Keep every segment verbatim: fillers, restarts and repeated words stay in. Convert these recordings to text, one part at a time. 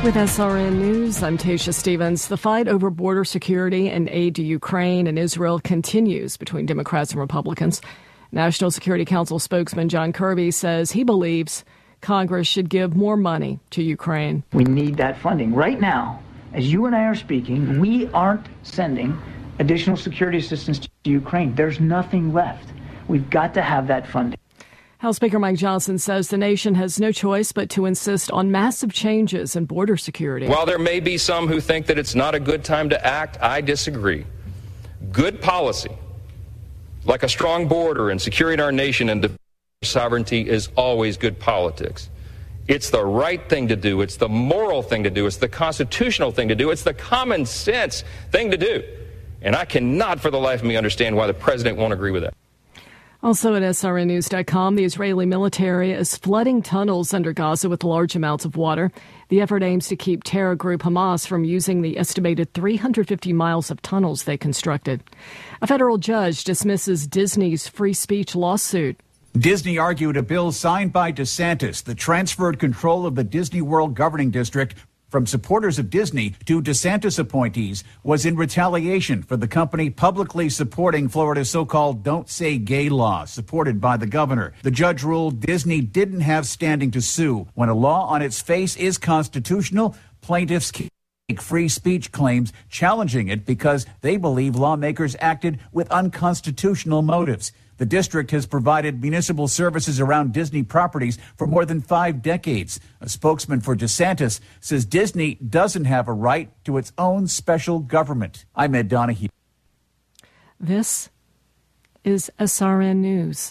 With S R N News, I'm Tasha Stevens. The fight over border security and aid to Ukraine and Israel continues between Democrats and Republicans. National Security Council spokesman John Kirby says he believes Congress should give more money to Ukraine. We need that funding. Right now, as you and I are speaking, we aren't sending additional security assistance to Ukraine. There's nothing left. We've got to have that funding. House Speaker Mike Johnson says the nation has no choice but to insist on massive changes in border security. While there may be some who think that it's not a good time to act, I disagree. Good policy, like a strong border and securing our nation and sovereignty, is always good politics. It's the right thing to do. It's the moral thing to do. It's the constitutional thing to do. It's the common sense thing to do. And I cannot for the life of me understand why the president won't agree with that. Also at S R N news dot com, the Israeli military is flooding tunnels under Gaza with large amounts of water. The effort aims to keep terror group Hamas from using the estimated three hundred fifty miles of tunnels they constructed. A federal judge dismisses Disney's free speech lawsuit. Disney argued a bill signed by DeSantis that transferred control of the Disney World governing district from supporters of Disney to DeSantis appointees was in retaliation for the company publicly supporting Florida's so-called Don't Say Gay law supported by the governor. The judge ruled Disney didn't have standing to sue. When a law on its face is constitutional, plaintiffs can make free speech claims challenging it because they believe lawmakers acted with unconstitutional motives. The district has provided municipal services around Disney properties for more than five decades. A spokesman for DeSantis says Disney doesn't have a right to its own special government. I'm Ed Donahue. This is S R N News.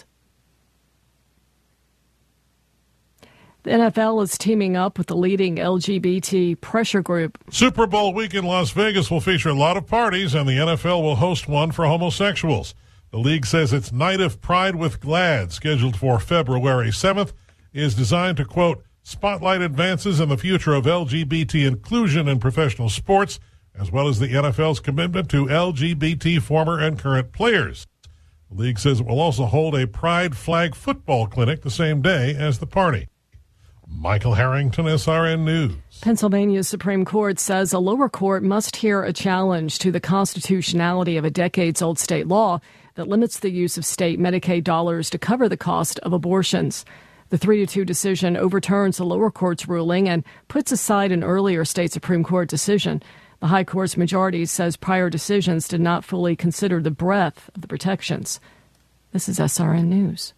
The N F L is teaming up with the leading L G B T pressure group. Super Bowl week in Las Vegas will feature a lot of parties, and the N F L will host one for homosexuals. The league says its Night of Pride with GLAAD, scheduled for February seventh, is designed to, quote, spotlight advances in the future of L G B T inclusion in professional sports, as well as the N F L's commitment to L G B T former and current players. The league says it will also hold a Pride Flag football clinic the same day as the party. Michael Harrington, S R N News. Pennsylvania's Supreme Court says a lower court must hear a challenge to the constitutionality of a decades-old state law that limits the use of state Medicaid dollars to cover the cost of abortions. The three to two decision overturns the lower court's ruling and puts aside an earlier state Supreme Court decision. The High Court's majority says prior decisions did not fully consider the breadth of the protections. This is S R N News.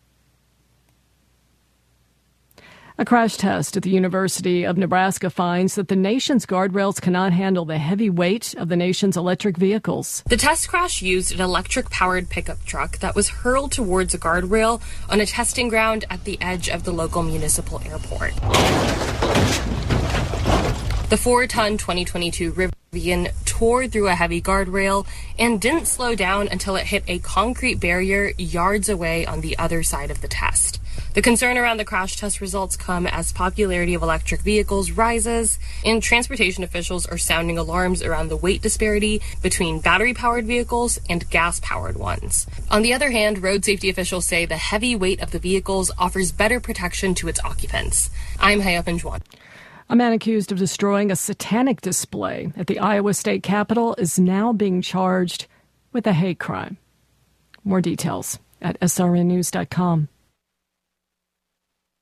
A crash test at the University of Nebraska finds that the nation's guardrails cannot handle the heavy weight of the nation's electric vehicles. The test crash used an electric-powered pickup truck that was hurled towards a guardrail on a testing ground at the edge of the local municipal airport. The four-ton twenty twenty-two Rivian tore through a heavy guardrail and didn't slow down until it hit a concrete barrier yards away on the other side of the test. The concern around the crash test results come as popularity of electric vehicles rises, and transportation officials are sounding alarms around the weight disparity between battery-powered vehicles and gas-powered ones. On the other hand, road safety officials say the heavy weight of the vehicles offers better protection to its occupants. I'm Hayop Juan. A man accused of destroying a satanic display at the Iowa State Capitol is now being charged with a hate crime. More details at S R N news dot com.